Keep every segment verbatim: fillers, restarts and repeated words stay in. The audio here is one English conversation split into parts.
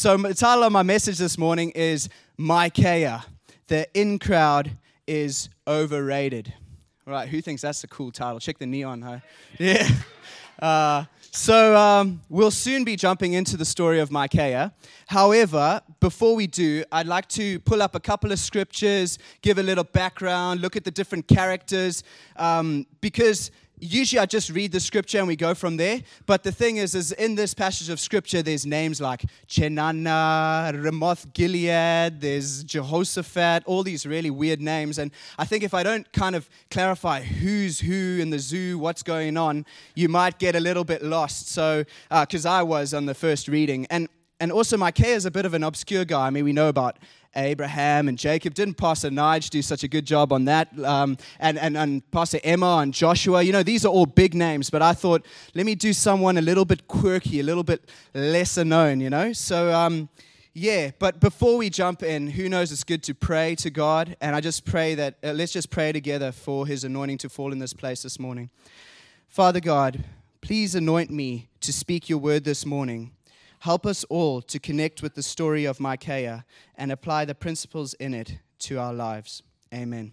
So the title of my message this morning is Micaiah. The in crowd is overrated. All right, who thinks that's a cool title? Check the neon, huh? Yeah. Uh, so um, we'll soon be jumping into the story of Micaiah. However, before we do, I'd like to pull up a couple of scriptures, give a little background, look at the different characters, um, because usually I just read the scripture and we go from there. But the thing is, is in this passage of scripture, there's names like Chenana, Ramoth Gilead, there's Jehoshaphat, all these really weird names. And I think if I don't kind of clarify who's who in the zoo, what's going on, you might get a little bit lost. So, because uh, I was on the first reading. And and also Micaiah is a bit of an obscure guy. I mean, we know about Abraham and Jacob. Didn't Pastor Nige do such a good job on that? Um, and, and, and Pastor Emma and Joshua. You know, these are all big names, but I thought, let me do someone a little bit quirky, a little bit lesser known, you know? So, um, yeah, but before we jump in, who knows, it's good to pray to God. And I just pray that, uh, let's just pray together for His anointing to fall in this place this morning. Father God, please anoint me to speak your word this morning. Help us all to connect with the story of Micaiah and apply the principles in it to our lives. Amen.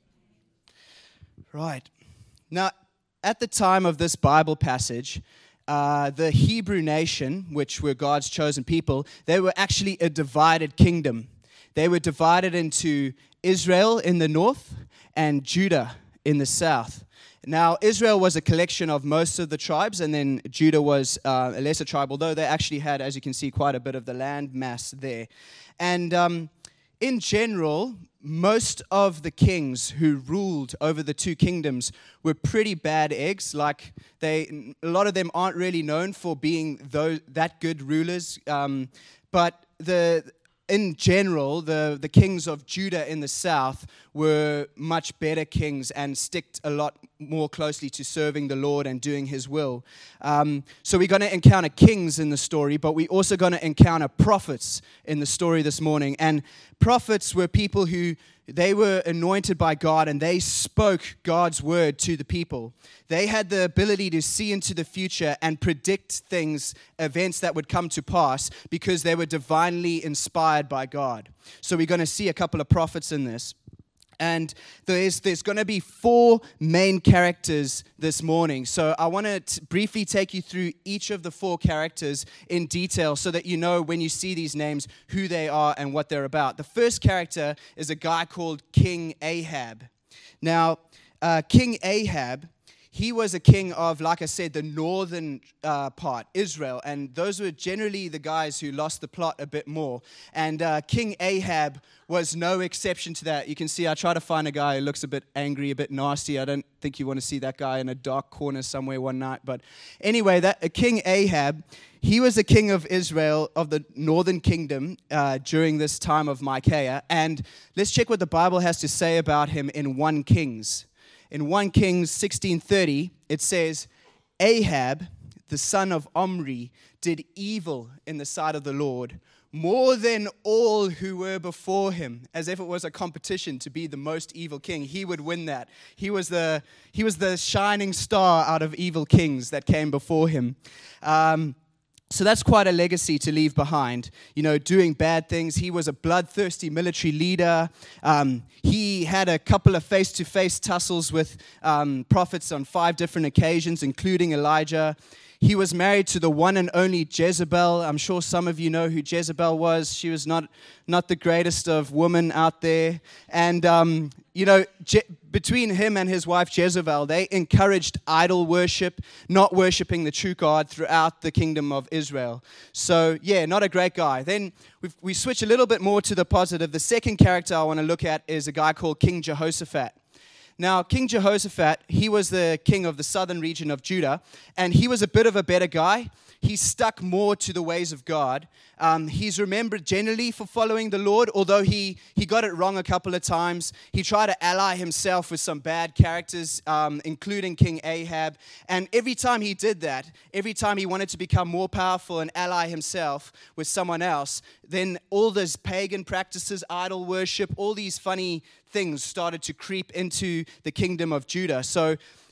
Right. Now, at the time of this Bible passage, uh, the Hebrew nation, which were God's chosen people, they were actually a divided kingdom. They were divided into Israel in the north and Judah in the south. Now, Israel was a collection of most of the tribes, and then Judah was uh, a lesser tribe, although they actually had, as you can see, quite a bit of the land mass there. And um, in general, most of the kings who ruled over the two kingdoms were pretty bad eggs. Like, they, a lot of them aren't really known for being those, that good rulers. Um, but the... In general, the, the kings of Judah in the south were much better kings and sticked a lot more closely to serving the Lord and doing His will. Um, so we're going to encounter kings in the story, but we're also going to encounter prophets in the story this morning. And prophets were people who, they were anointed by God and they spoke God's word to the people. They had the ability to see into the future and predict things, events that would come to pass because they were divinely inspired by God. So we're going to see a couple of prophets in this. And there's, there's going to be four main characters this morning. So I want to briefly take you through each of the four characters in detail so that you know when you see these names who they are and what they're about. The first character is a guy called King Ahab. Now, uh, King Ahab, he was a king of, like I said, the northern uh, part, Israel. And those were generally the guys who lost the plot a bit more. And uh, King Ahab was no exception to that. You can see I try to find a guy who looks a bit angry, a bit nasty. I don't think you want to see that guy in a dark corner somewhere one night. But anyway, that uh, King Ahab, he was the king of Israel, of the northern kingdom uh, during this time of Micaiah. And let's check what the Bible has to say about him in First Kings. In First Kings sixteen thirty, it says, Ahab, the son of Omri, did evil in the sight of the Lord, more than all who were before him. As if it was a competition to be the most evil king. He would win that. He was the, he was the shining star out of evil kings that came before him. Um, So that's quite a legacy to leave behind, you know, doing bad things. He was a bloodthirsty military leader. Um, he had a couple of face-to-face tussles with um, prophets on five different occasions, including Elijah. He was married to the one and only Jezebel. I'm sure some of you know who Jezebel was. She was not, not the greatest of women out there. And, um, you know, Je- between him and his wife Jezebel, they encouraged idol worship, not worshiping the true God throughout the kingdom of Israel. So, yeah, not a great guy. Then we've, we switch a little bit more to the positive. The second character I want to look at is a guy called King Jehoshaphat. Now, King Jehoshaphat, he was the king of the southern region of Judah, and he was a bit of a better guy. He stuck more to the ways of God. Um, he's remembered generally for following the Lord, although he, he got it wrong a couple of times. He tried to ally himself with some bad characters, um, including King Ahab. And every time he did that, every time he wanted to become more powerful and ally himself with someone else, then all those pagan practices, idol worship, all these funny things started to creep into the kingdom of Judah. So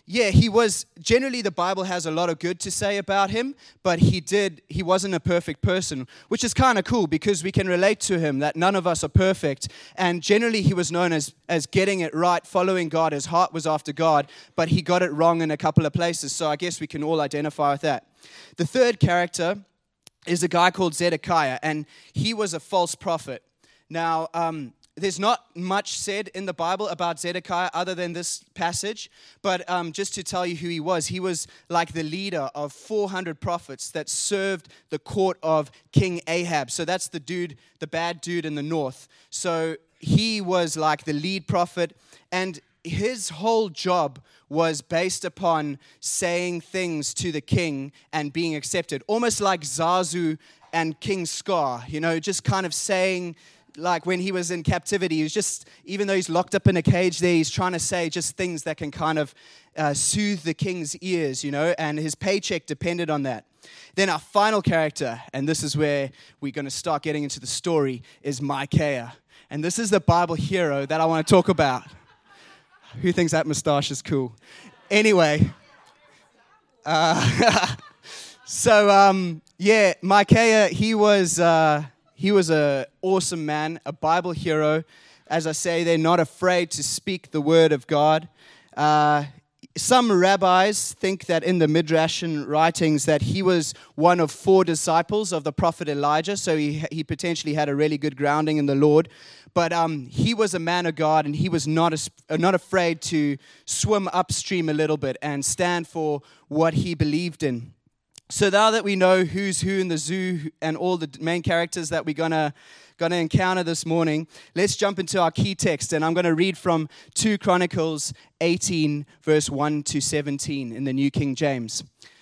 yeah, he was, generally the Bible has a lot of good to say about him, but he did, he wasn't a perfect person, which is kind of cool because we can relate to him that none of us are perfect. And generally he was known as, as getting it right, following God. His heart was after God, but he got it wrong in a couple of places. So I guess we can all identify with that. The third character is a guy called Zedekiah, and he was a false prophet. Now, um, there's not much said in the Bible about Zedekiah other than this passage, but um, just to tell you who he was, he was like the leader of four hundred prophets that served the court of King Ahab. So that's the dude, the bad dude in the north. So he was like the lead prophet, and his whole job was based upon saying things to the king and being accepted, almost like Zazu and King Scar, you know, just kind of saying, like when he was in captivity, he was just, even though he's locked up in a cage there, he's trying to say just things that can kind of uh, soothe the king's ears, you know, and his paycheck depended on that. Then our final character, and this is where we're going to start getting into the story, is Micaiah. And this is the Bible hero that I want to talk about. Who thinks that mustache is cool? Anyway, uh, so um, yeah, Micaiah, he was... Uh, He was an awesome man, a Bible hero. As I say, they're not afraid to speak the word of God. Uh, some rabbis think that in the Midrashian writings that he was one of four disciples of the prophet Elijah, so he, he potentially had a really good grounding in the Lord. But um, he was a man of God, and he was not, a, not afraid to swim upstream a little bit and stand for what he believed in. So now that we know who's who in the zoo and all the main characters that we're gonna gonna encounter this morning, let's jump into our key text, and I'm gonna read from Second Chronicles eighteen, verse one to seventeen in the New King James.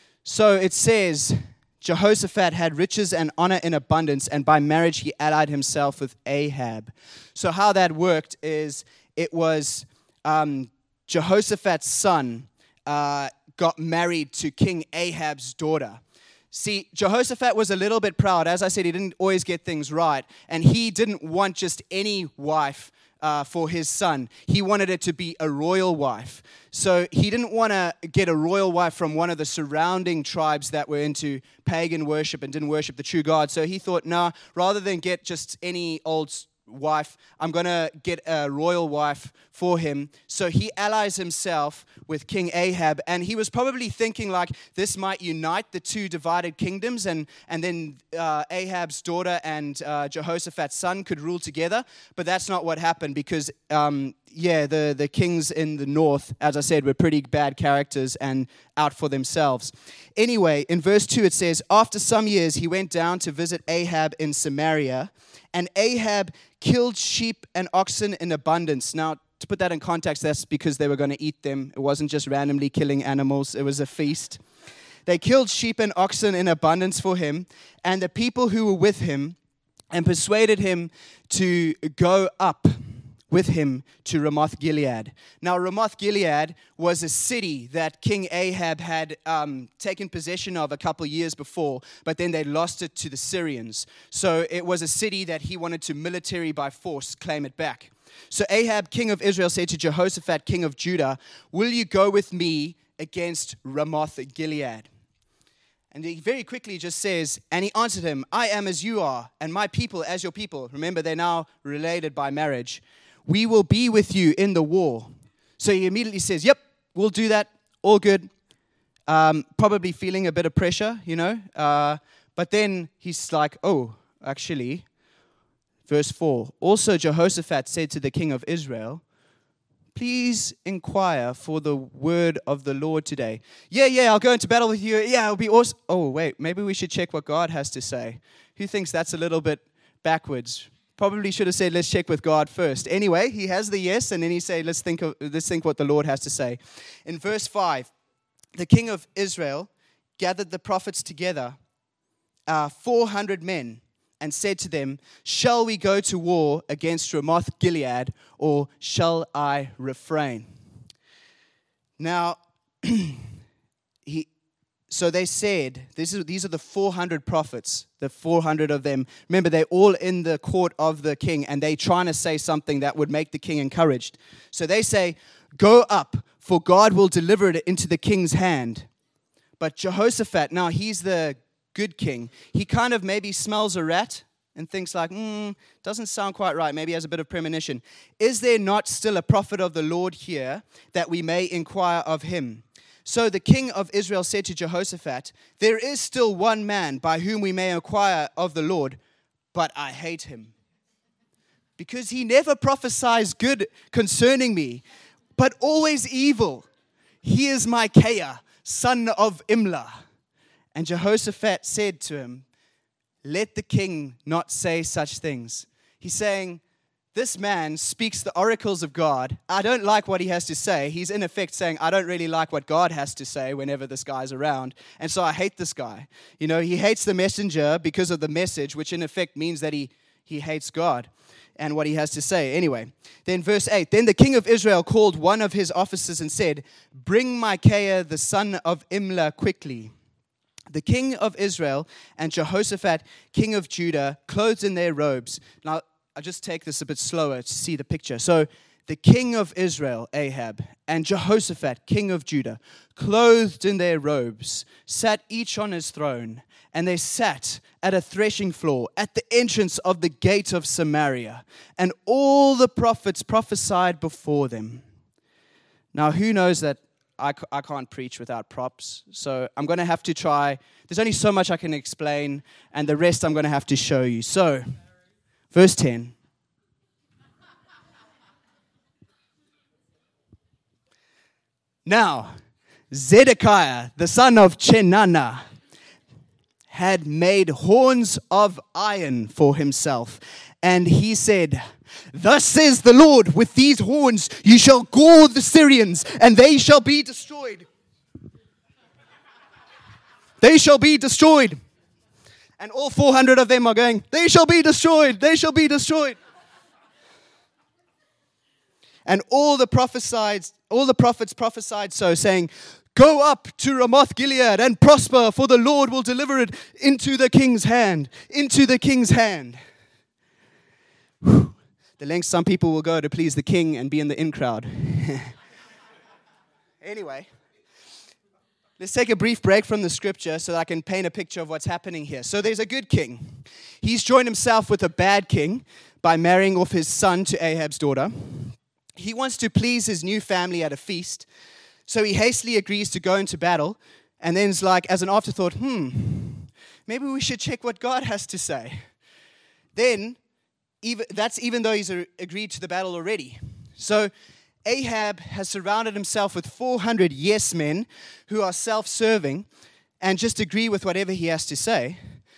So it says, Jehoshaphat had riches and honor in abundance, and by marriage he allied himself with Ahab. So how that worked is it was um, Jehoshaphat's son uh, got married to King Ahab's daughter. See, Jehoshaphat was a little bit proud. As I said, he didn't always get things right. And he didn't want just any wife uh, for his son. He wanted it to be a royal wife. So he didn't want to get a royal wife from one of the surrounding tribes that were into pagan worship and didn't worship the true God. So he thought, no, nah, rather than get just any old wife, I'm going to get a royal wife for him. So he allies himself with King Ahab, and he was probably thinking like this might unite the two divided kingdoms, and, and then uh, Ahab's daughter and uh, Jehoshaphat's son could rule together. But that's not what happened because, um, yeah, the, the kings in the north, as I said, were pretty bad characters and out for themselves. Anyway, in verse two it says, after some years he went down to visit Ahab in Samaria, and Ahab killed sheep and oxen in abundance. Now, to put that in context, that's because they were going to eat them. It wasn't just randomly killing animals. It was a feast. They killed sheep and oxen in abundance for him, and the people who were with him, and persuaded him to go up with him to Ramoth Gilead. Now, Ramoth Gilead was a city that King Ahab had um, taken possession of a couple years before, but then they lost it to the Syrians. So it was a city that he wanted to military by force claim it back. So Ahab, king of Israel, said to Jehoshaphat, king of Judah, will you go with me against Ramoth Gilead? And he very quickly just says, and he answered him, I am as you are, and my people as your people. Remember, they're now related by marriage. We will be with you in the war. So he immediately says, yep, we'll do that. All good. Um, probably feeling a bit of pressure, you know. Uh, but then he's like, oh, actually, verse four. Also Jehoshaphat said to the king of Israel, please inquire for the word of the Lord today. Yeah, yeah, I'll go into battle with you. Yeah, it'll be awesome. Oh, wait, maybe we should check what God has to say. Who thinks that's a little bit backwards? Probably should have said, let's check with God first. Anyway, he has the yes, and then he say, let's think of, let's think what the Lord has to say. In verse five, the king of Israel gathered the prophets together, uh, four hundred men, and said to them, shall we go to war against Ramoth Gilead, or shall I refrain? Now, he, so they said, this is, these are the four hundred prophets, the four hundred of them. Remember, they're all in the court of the king, and they're trying to say something that would make the king encouraged. So they say, Go up, for God will deliver it into the king's hand. But Jehoshaphat, now he's the good king. He kind of maybe smells a rat and thinks like, hmm, doesn't sound quite right. Maybe he has a bit of premonition. Is there not still a prophet of the Lord here that we may inquire of him? So the king of Israel said to Jehoshaphat, there is still one man by whom we may inquire of the Lord, but I hate him, because he never prophesies good concerning me, but always evil. He is Micaiah, son of Imlah. And Jehoshaphat said to him, let the king not say such things. He's saying, this man speaks the oracles of God. I don't like what he has to say. He's in effect saying, I don't really like what God has to say whenever this guy's around. And so I hate this guy. You know, he hates the messenger because of the message, which in effect means that he, he hates God and what he has to say. Anyway, then verse eight, then the king of Israel called one of his officers and said, bring Micaiah the son of Imlah quickly. The king of Israel and Jehoshaphat, king of Judah, clothed in their robes. Now, I'll just take this a bit slower to see the picture. So, the king of Israel, Ahab, and Jehoshaphat, king of Judah, clothed in their robes, sat each on his throne, and they sat at a threshing floor at the entrance of the gate of Samaria, and all the prophets prophesied before them. Now, who knows that I, I can't preach without props, so I'm going to have to try. There's only so much I can explain, and the rest I'm going to have to show you. So, verse ten. Now, Zedekiah, the son of Chenana, had made horns of iron for himself, and he said, thus says the Lord, with these horns you shall gore the Syrians, and they shall be destroyed. They shall be destroyed. And all four hundred of them are going, they shall be destroyed, they shall be destroyed. And all the prophesied, all the prophets prophesied so, saying, go up to Ramoth Gilead and prosper, for the Lord will deliver it into the king's hand, into the king's hand. Whew. The lengths some people will go to please the king and be in the in crowd. Anyway, let's take a brief break from the scripture so that I can paint a picture of what's happening here. So there's a good king. He's joined himself with a bad king by marrying off his son to Ahab's daughter. He wants to please his new family at a feast, so he hastily agrees to go into battle, and then is like, as an afterthought, hmm, maybe we should check what God has to say. Then, even, that's even though he's a, agreed to the battle already. So Ahab has surrounded himself with four hundred yes men who are self-serving and just agree with whatever he has to say.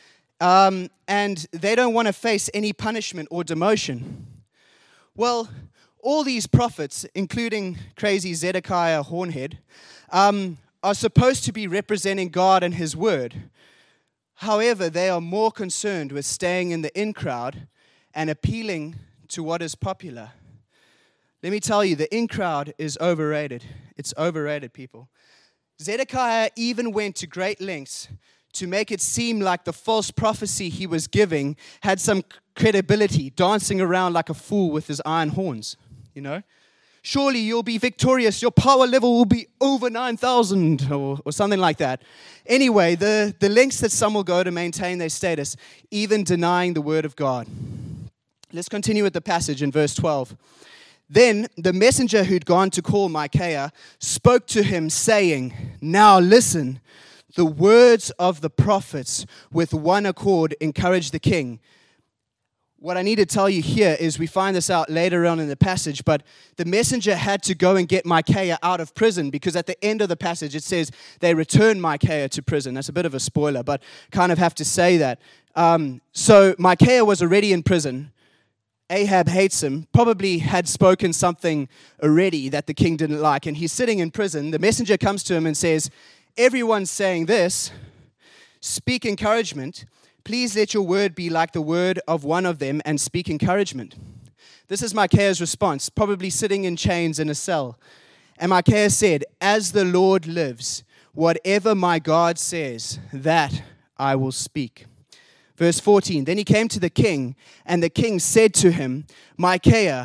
Um, and they don't want to face any punishment or demotion. Well, all these prophets, including crazy Zedekiah Hornhead, um, are supposed to be representing God and his word. However, they are more concerned with staying in the in crowd and appealing to what is popular. Let me tell you, the in crowd is overrated. It's overrated, people. Zedekiah even went to great lengths to make it seem like the false prophecy he was giving had some credibility, dancing around like a fool with his iron horns, you know. Surely you'll be victorious. Your power level will be over nine thousand or, or something like that. Anyway, the, the lengths that some will go to maintain their status, even denying the word of God. Let's continue with the passage in verse twelve. Then the messenger who'd gone to call Micaiah spoke to him, saying, now listen, the words of the prophets with one accord encourage the king. What I need to tell you here is we find this out later on in the passage, but the messenger had to go and get Micaiah out of prison, because at the end of the passage it says they returned Micaiah to prison. That's a bit of a spoiler, but kind of have to say that. Um, so Micaiah was already in prison. Ahab hates him, probably had spoken something already that the king didn't like, and he's sitting in prison. The messenger comes to him and says, everyone's saying this, speak encouragement. Please let your word be like the word of one of them and speak encouragement. This is Micaiah's response, probably sitting in chains in a cell. And Micaiah said, as the Lord lives, whatever my God says, that I will speak. Verse fourteen, then he came to the king, and the king said to him, Micaiah,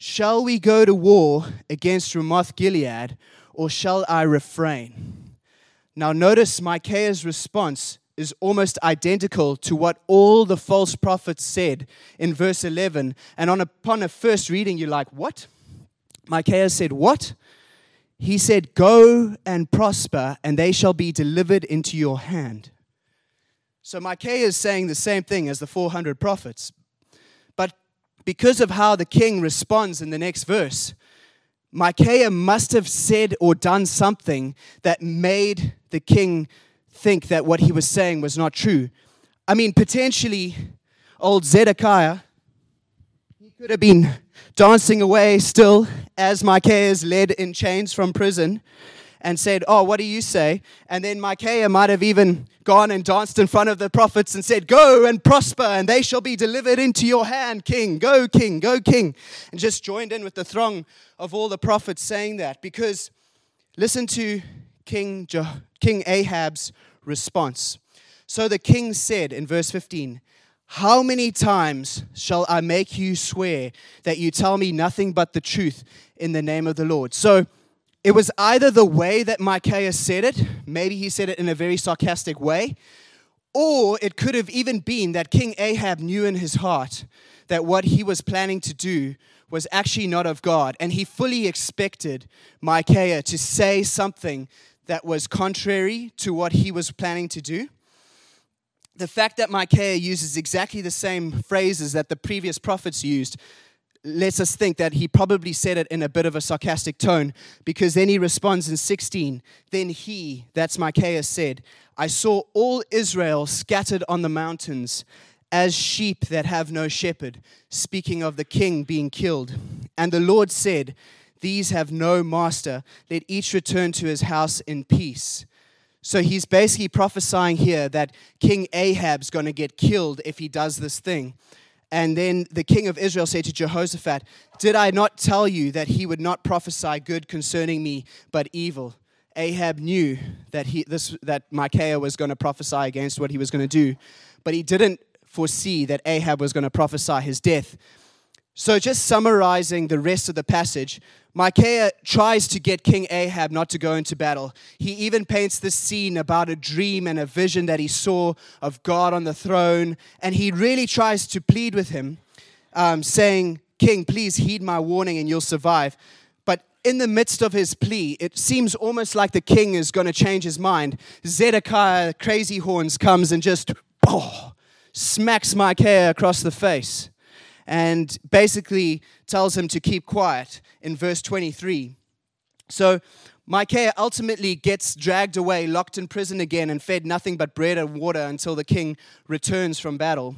shall we go to war against Ramoth Gilead, or shall I refrain? Now notice Micaiah's response is almost identical to what all the false prophets said in verse eleven. And on upon a first reading, you're like, what? Micaiah said, what? He said, go and prosper, and they shall be delivered into your hand. So Micaiah is saying the same thing as the four hundred prophets. But because of how the king responds in the next verse, Micaiah must have said or done something that made the king think that what he was saying was not true. I mean, potentially, old Zedekiah, he could have been dancing away still as Micaiah is led in chains from prison and said, oh, what do you say? And then Micaiah might have even gone and danced in front of the prophets and said, go and prosper, and they shall be delivered into your hand, king. Go, king, go, king. And just joined in with the throng of all the prophets saying that. Because listen to King, Je- King Ahab's response. So the king said in verse fifteen, how many times shall I make you swear that you tell me nothing but the truth in the name of the Lord? So it was either the way that Micaiah said it, maybe he said it in a very sarcastic way, or it could have even been that King Ahab knew in his heart that what he was planning to do was actually not of God, and he fully expected Micaiah to say something that was contrary to what he was planning to do. The fact that Micaiah uses exactly the same phrases that the previous prophets used lets us think that he probably said it in a bit of a sarcastic tone, because then he responds in sixteen, then he, that's Micaiah, said, I saw all Israel scattered on the mountains as sheep that have no shepherd, speaking of the king being killed. And the Lord said, these have no master, let each return to his house in peace. So he's basically prophesying here that King Ahab's going to get killed if he does this thing. And then the king of Israel said to Jehoshaphat, did I not tell you that he would not prophesy good concerning me, but evil? Ahab knew that he this that Micaiah was going to prophesy against what he was going to do, but he didn't foresee that Ahab was going to prophesy his death. So just summarizing the rest of the passage, Micaiah tries to get King Ahab not to go into battle. He even paints this scene about a dream and a vision that he saw of God on the throne. And he really tries to plead with him, um, saying, King, please heed my warning and you'll survive. But in the midst of his plea, it seems almost like the king is going to change his mind. Zedekiah, crazy horns, comes and just oh, smacks Micaiah across the face, and basically tells him to keep quiet in verse twenty-three. So Micaiah ultimately gets dragged away, locked in prison again, and fed nothing but bread and water until the king returns from battle.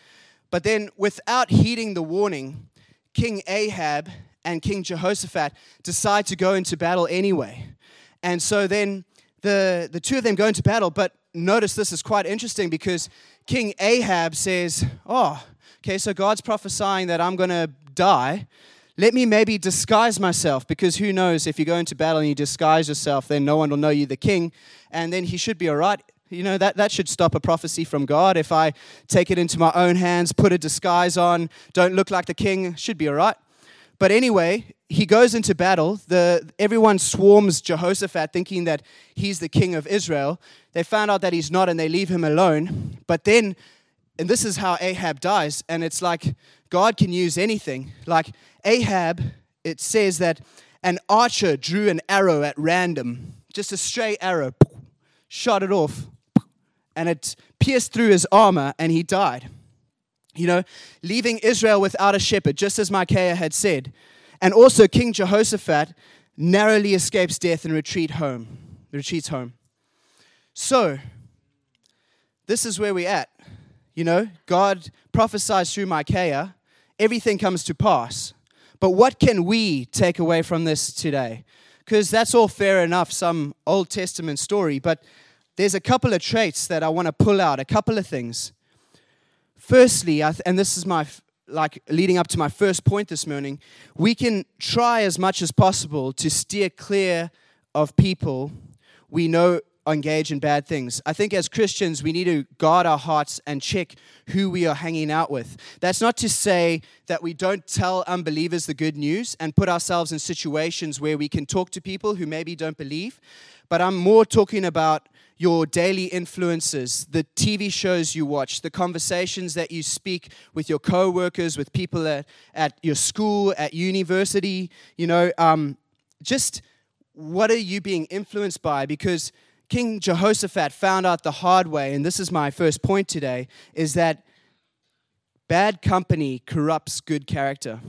But then, without heeding the warning, King Ahab and King Jehoshaphat decide to go into battle anyway. And so then the, the two of them go into battle, but notice this is quite interesting because King Ahab says, oh, okay, so God's prophesying that I'm going to die. Let me maybe disguise myself, because who knows, if you go into battle and you disguise yourself, then no one will know you're the king, and then he should be all right. You know, that, that should stop a prophecy from God. If I take it into my own hands, put a disguise on, don't look like the king, should be all right. But anyway, he goes into battle. The everyone swarms Jehoshaphat thinking that he's the king of Israel. They found out that he's not, and they leave him alone. But then, and this is how Ahab dies, and it's like God can use anything. Like Ahab, it says that an archer drew an arrow at random, just a stray arrow, shot it off, and it pierced through his armor, and he died. You know, leaving Israel without a shepherd, just as Micaiah had said. And also King Jehoshaphat narrowly escapes death and retreat home, retreats home. So, this is where we're at. You know, God prophesies through Micaiah. Everything comes to pass. But what can we take away from this today? Because that's all fair enough, some Old Testament story. But there's a couple of traits that I want to pull out, a couple of things. Firstly, I th- and this is my, like, leading up to my first point this morning, we can try as much as possible to steer clear of people we know engage in bad things. I think as Christians, we need to guard our hearts and check who we are hanging out with. That's not to say that we don't tell unbelievers the good news and put ourselves in situations where we can talk to people who maybe don't believe, but I'm more talking about your daily influences, the T V shows you watch, the conversations that you speak with your co-workers, with people at, at your school, at university, you know, um, just what are you being influenced by? Because King Jehoshaphat found out the hard way, and this is my first point today, is that bad company corrupts good character.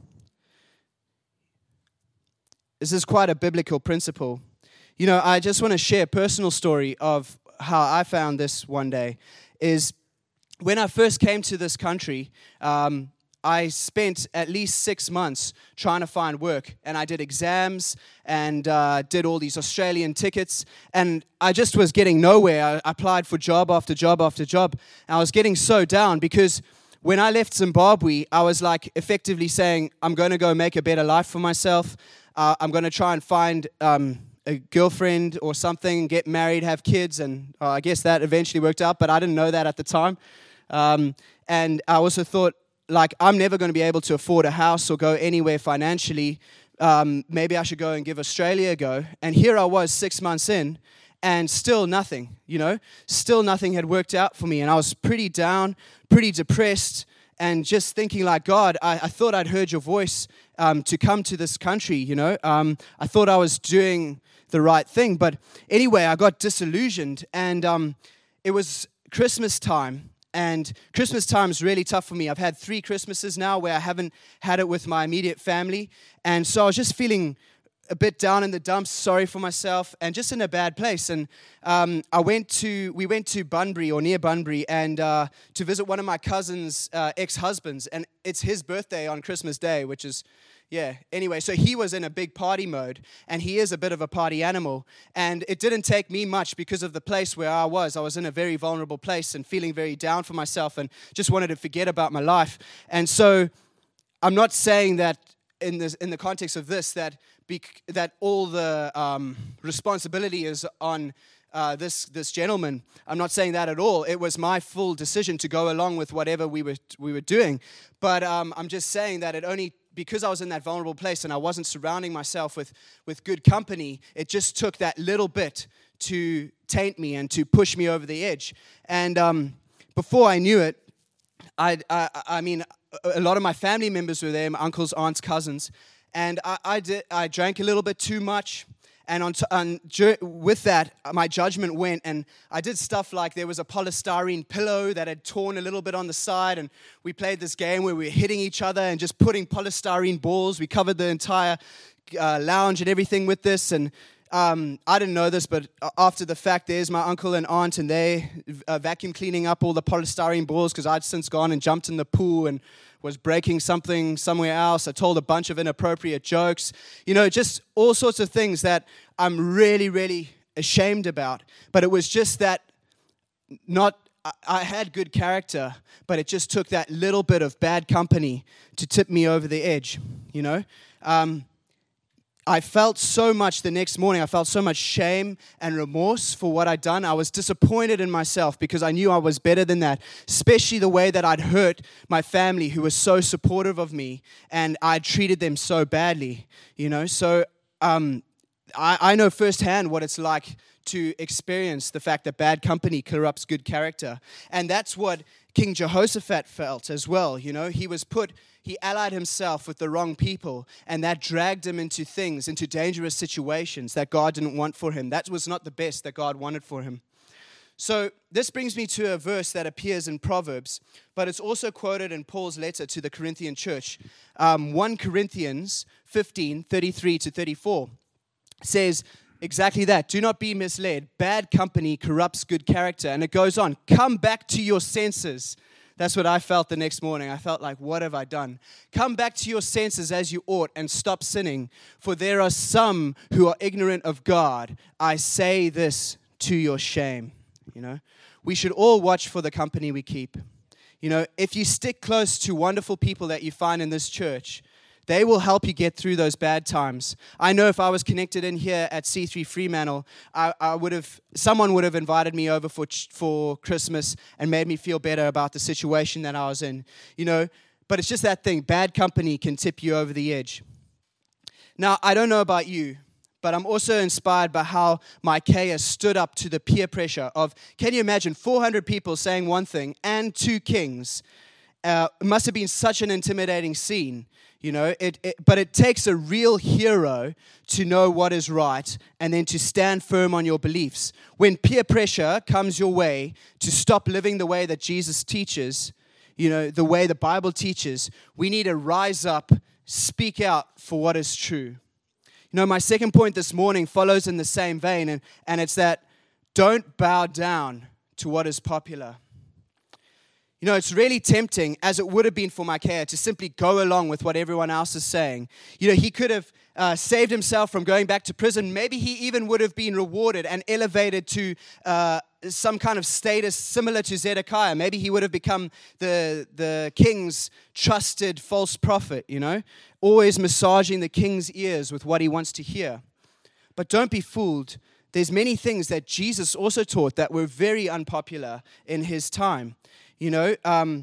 This is quite a biblical principle. You know, I just want to share a personal story of how I found this one day. Is when I first came to this country, um, I spent at least six months trying to find work, and I did exams and uh, did all these Australian tickets, and I just was getting nowhere. I applied for job after job after job, and I was getting so down because when I left Zimbabwe, I was like effectively saying, I'm going to go make a better life for myself. Uh, I'm going to try and find um, a girlfriend or something, get married, have kids, and uh, I guess that eventually worked out, but I didn't know that at the time. Um, and I also thought, like, I'm never going to be able to afford a house or go anywhere financially. Um, maybe I should go and give Australia a go. And here I was six months in, and still nothing, you know? Still nothing had worked out for me. And I was pretty down, pretty depressed, and just thinking like, God, I, I thought I'd heard your voice um, to come to this country, you know? Um, I thought I was doing the right thing. But anyway, I got disillusioned, and um, it was Christmas time. And Christmas time is really tough for me. I've had three Christmases now where I haven't had it with my immediate family. And so I was just feeling a bit down in the dumps, sorry for myself, and just in a bad place. And um, I went to, we went to Bunbury, or near Bunbury, and uh, to visit one of my cousin's uh, ex-husbands. And it's his birthday on Christmas Day, which is, yeah. Anyway, so he was in a big party mode, and he is a bit of a party animal. And it didn't take me much because of the place where I was. I was in a very vulnerable place and feeling very down for myself and just wanted to forget about my life. And so I'm not saying that in this, in the context of this, that bec- that all the um, responsibility is on uh, this this gentleman. I'm not saying that at all. It was my full decision to go along with whatever we were we were doing. But um, I'm just saying that it only, because I was in that vulnerable place and I wasn't surrounding myself with, with good company, it just took that little bit to taint me and to push me over the edge. And um, before I knew it, I, I, I mean, a lot of my family members were there, my uncles, aunts, cousins, and I, I, did, I drank a little bit too much. And on, t- on with that, my judgment went, and I did stuff like there was a polystyrene pillow that had torn a little bit on the side, and we played this game where we were hitting each other and just putting polystyrene balls. We covered the entire uh, lounge and everything with this, and um, I didn't know this, but after the fact, there's my uncle and aunt, and they uh, vacuum cleaning up all the polystyrene balls because I'd since gone and jumped in the pool and was breaking something somewhere else. I told a bunch of inappropriate jokes. You know, just all sorts of things that I'm really, really ashamed about. But it was just that not, I had good character, but it just took that little bit of bad company to tip me over the edge, you know. Um, I felt so much the next morning. I felt so much shame and remorse for what I'd done. I was disappointed in myself because I knew I was better than that, especially the way that I'd hurt my family who was so supportive of me, and I'd treated them so badly, you know. So um, I, I know firsthand what it's like to experience the fact that bad company corrupts good character. And that's what King Jehoshaphat felt as well, you know. He was put... He allied himself with the wrong people, and that dragged him into things, into dangerous situations that God didn't want for him. That was not the best that God wanted for him. So this brings me to a verse that appears in Proverbs, but it's also quoted in Paul's letter to the Corinthian church. Um, First Corinthians fifteen, thirty-three to thirty-four says exactly that. Do not be misled. Bad company corrupts good character. And it goes on. Come back to your senses. That's what I felt the next morning. I felt like, what have I done? Come back to your senses as you ought and stop sinning. For there are some who are ignorant of God. I say this to your shame. You know, we should all watch for the company we keep. You know, if you stick close to wonderful people that you find in this church, They will help you get through those bad times. I know if I was connected in here at C three Fremantle, I, I would have, someone would have invited me over for for Christmas and made me feel better about the situation that I was in, you know. But it's just that thing, bad company can tip you over the edge. Now, I don't know about you, but I'm also inspired by how Micaiah stood up to the peer pressure of, can you imagine, four hundred people saying one thing and two kings? Uh, it must have been such an intimidating scene, you know. It, it, but it takes a real hero to know what is right and then to stand firm on your beliefs. When peer pressure comes your way to stop living the way that Jesus teaches, you know, the way the Bible teaches, we need to rise up, speak out for what is true. You know, my second point this morning follows in the same vein, and, and it's that don't bow down to what is popular. You know, it's really tempting, as it would have been for Micaiah, to simply go along with what everyone else is saying. You know, he could have uh, saved himself from going back to prison. Maybe he even would have been rewarded and elevated to uh, some kind of status similar to Zedekiah. Maybe he would have become the, the king's trusted false prophet, you know, always massaging the king's ears with what he wants to hear. But don't be fooled. There's many things that Jesus also taught that were very unpopular in his time. You know, um,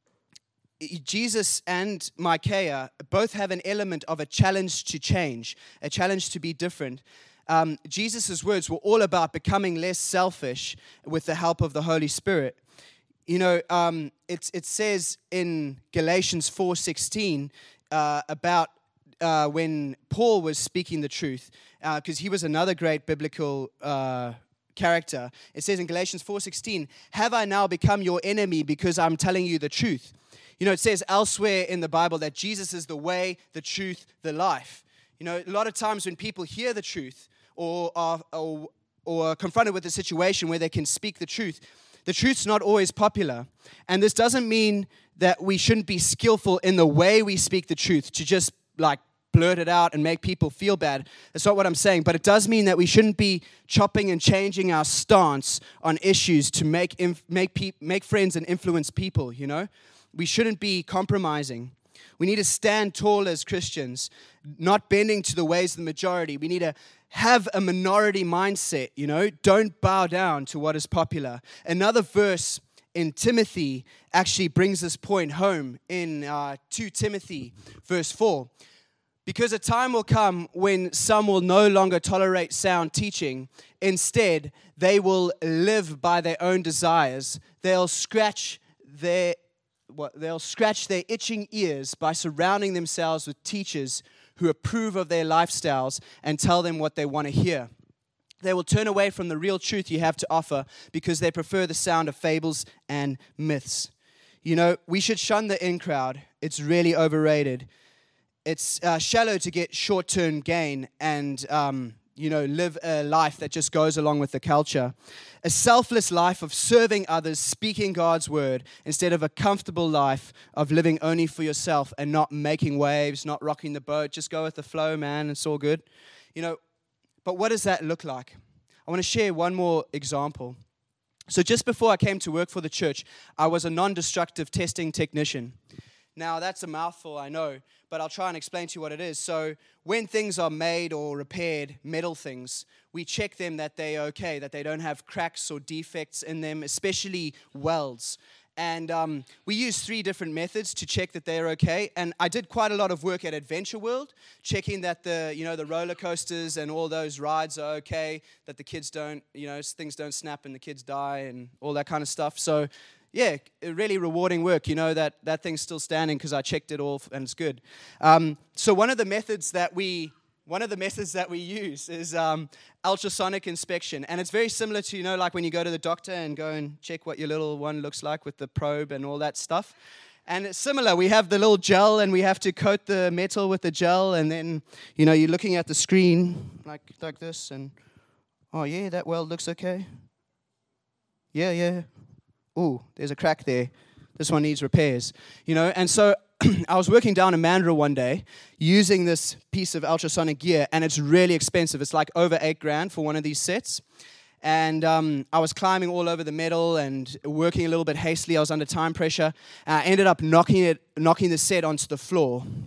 Jesus and Micaiah both have an element of a challenge to change, a challenge to be different. Um, Jesus' words were all about becoming less selfish with the help of the Holy Spirit. You know, um, it, it says in Galatians four sixteen uh, about uh, when Paul was speaking the truth, because uh, he was another great biblical uh character. It says in Galatians four sixteen, have I now become your enemy because I'm telling you the truth? You know, it says elsewhere in the Bible that Jesus is the way, the truth, the life. You know, a lot of times when people hear the truth or are, or, or are confronted with a situation where they can speak the truth, the truth's not always popular. And this doesn't mean that we shouldn't be skillful in the way we speak the truth to just like blurt it out and make people feel bad. That's not what I'm saying. But it does mean that we shouldn't be chopping and changing our stance on issues to make inf- make pe- make friends and influence people, you know? We shouldn't be compromising. We need to stand tall as Christians, not bending to the ways of the majority. We need to have a minority mindset, you know? Don't bow down to what is popular. Another verse in Timothy actually brings this point home in uh, Second Timothy verse four. Because a time will come when some will no longer tolerate sound teaching. Instead, they will live by their own desires. They'll scratch their what, they'll scratch their itching ears by surrounding themselves with teachers who approve of their lifestyles and tell them what they want to hear. They will turn away from the real truth you have to offer because they prefer the sound of fables and myths. You know, we should shun the in crowd. It's really overrated. It's uh, shallow to get short-term gain and, um, you know, live a life that just goes along with the culture. A selfless life of serving others, speaking God's word, instead of a comfortable life of living only for yourself and not making waves, not rocking the boat. Just go with the flow, man. It's all good. You know, but what does that look like? I want to share one more example. So just before I came to work for the church, I was a non-destructive testing technician. Now, that's a mouthful, I know, but I'll try and explain to you what it is. So when things are made or repaired, metal things, we check them that they're okay, that they don't have cracks or defects in them, especially welds. And um, we use three different methods to check that they're okay. And I did quite a lot of work at Adventure World, checking that the, you know, the roller coasters and all those rides are okay, that the kids don't, you know, things don't snap and the kids die and all that kind of stuff. So yeah, really rewarding work. You know that that thing's still standing because I checked it all and it's good. Um, so one of the methods that we one of the methods that we use is um, ultrasonic inspection, and it's very similar to, you know, like when you go to the doctor and go and check what your little one looks like with the probe and all that stuff. And it's similar. We have the little gel, and we have to coat the metal with the gel, and then, you know, you're looking at the screen like like this, and oh yeah, that weld looks okay. Yeah, yeah. Ooh, there's a crack there. This one needs repairs. You know, and so I was working down in Mandurah one day using this piece of ultrasonic gear, and it's really expensive. It's like over eight grand for one of these sets. And um, I was climbing all over the metal and working a little bit hastily. I was under time pressure. Uh, I ended up knocking it, knocking the set onto the floor.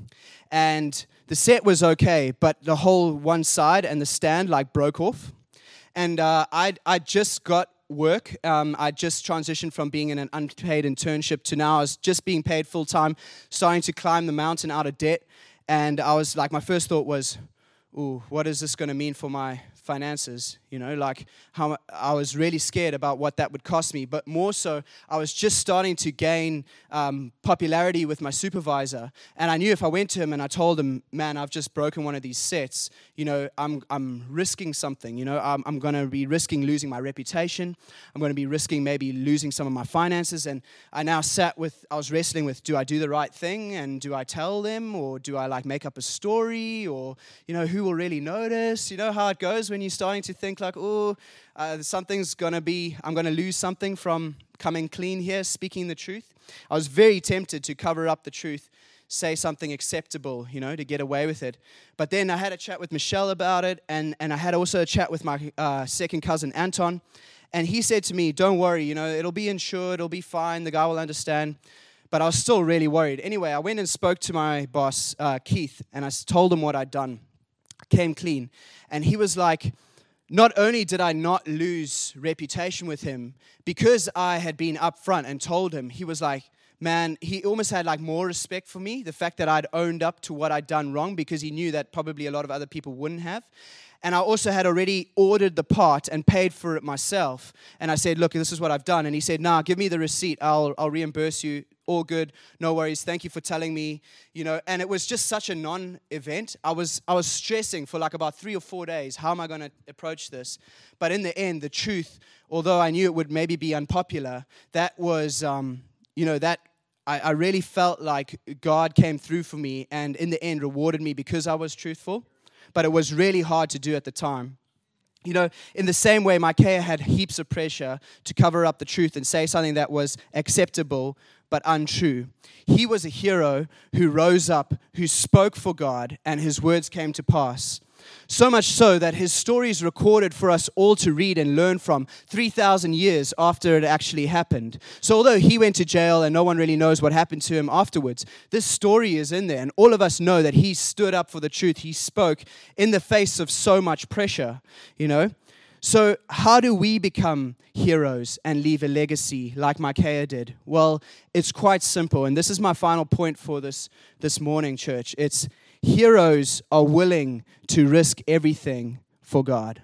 and the set was okay, but the whole one side and the stand like broke off. And uh, I I just got work. Um, I just transitioned from being in an unpaid internship to now I was just being paid full time, starting to climb the mountain out of debt. And I was like, my first thought was, ooh, what is this going to mean for my finances? You know, like how I was really scared about what that would cost me. But more so, I was just starting to gain um, popularity with my supervisor. And I knew if I went to him and I told him, man, I've just broken one of these sets, you know, I'm I'm risking something. You know, I'm, I'm going to be risking losing my reputation. I'm going to be risking maybe losing some of my finances. And I now sat with, I was wrestling with, do I do the right thing? And do I tell them? Or do I like make up a story? Or, you know, who will really notice? You know how it goes when you're starting to think like, oh, uh, something's going to be, I'm going to lose something from coming clean here, speaking the truth. I was very tempted to cover up the truth, say something acceptable, you know, to get away with it. But then I had a chat with Michelle about it, and, and I had also a chat with my uh, second cousin, Anton, and he said to me, don't worry, you know, it'll be insured, it'll be fine, the guy will understand. But I was still really worried. Anyway, I went and spoke to my boss, uh, Keith, and I told him what I'd done. I came clean. And he was like, not only did I not lose reputation with him, because I had been upfront and told him, he was like, man, he almost had like more respect for me, the fact that I'd owned up to what I'd done wrong, because he knew that probably a lot of other people wouldn't have. And I also had already ordered the part and paid for it myself. And I said, look, this is what I've done. And he said, nah, give me the receipt. I'll I'll reimburse you. All good. No worries. Thank you for telling me. You know, and it was just such a non-event. I was I was stressing for like about three or four days. How am I going to approach this? But in the end, the truth, although I knew it would maybe be unpopular, that was, um, you know, that I, I really felt like God came through for me and in the end rewarded me because I was truthful. But it was really hard to do at the time. You know, in the same way, Micaiah had heaps of pressure to cover up the truth and say something that was acceptable but untrue. He was a hero who rose up, who spoke for God, and his words came to pass. So much so that his story is recorded for us all to read and learn from three thousand years after it actually happened. So although he went to jail and no one really knows what happened to him afterwards, this story is in there. And all of us know that he stood up for the truth. He spoke in the face of so much pressure, you know. So how do we become heroes and leave a legacy like Micaiah did? Well, it's quite simple. And this is my final point for this, this morning, church. It's heroes are willing to risk everything for God.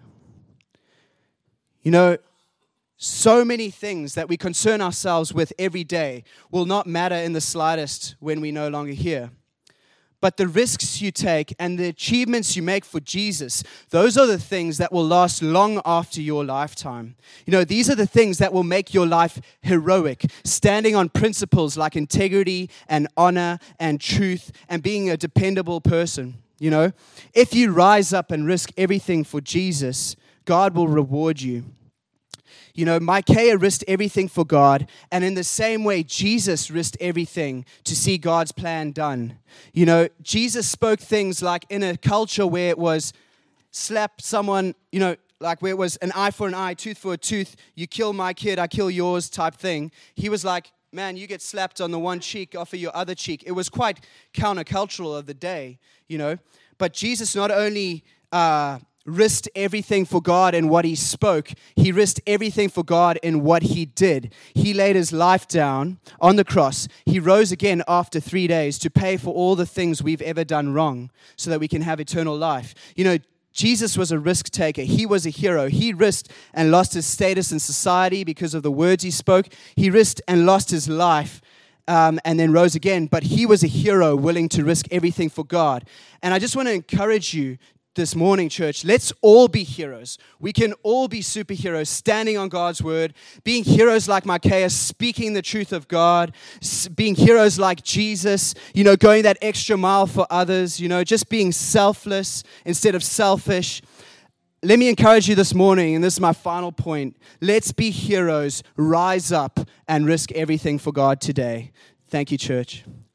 You know, so many things that we concern ourselves with every day will not matter in the slightest when we're no longer here. But the risks you take and the achievements you make for Jesus, those are the things that will last long after your lifetime. You know, these are the things that will make your life heroic, standing on principles like integrity and honor and truth and being a dependable person. You know, if you rise up and risk everything for Jesus, God will reward you. You know, Micaiah risked everything for God, and in the same way, Jesus risked everything to see God's plan done. You know, Jesus spoke things like in a culture where it was slap someone, you know, like where it was an eye for an eye, tooth for a tooth, you kill my kid, I kill yours type thing. He was like, man, you get slapped on the one cheek, offer your other cheek. It was quite countercultural of the day, you know. But Jesus not only uh, risked everything for God in what he spoke, he risked everything for God in what he did. He laid his life down on the cross. He rose again after three days to pay for all the things we've ever done wrong so that we can have eternal life. You know, Jesus was a risk taker. He was a hero. He risked and lost his status in society because of the words he spoke. He risked and lost his life um, and then rose again. But he was a hero willing to risk everything for God. And I just want to encourage you this morning, church, let's all be heroes. We can all be superheroes, standing on God's word, being heroes like Micaiah, speaking the truth of God, being heroes like Jesus, you know, going that extra mile for others, you know, just being selfless instead of selfish. Let me encourage you this morning, and this is my final point. Let's be heroes, rise up, and risk everything for God today. Thank you, church.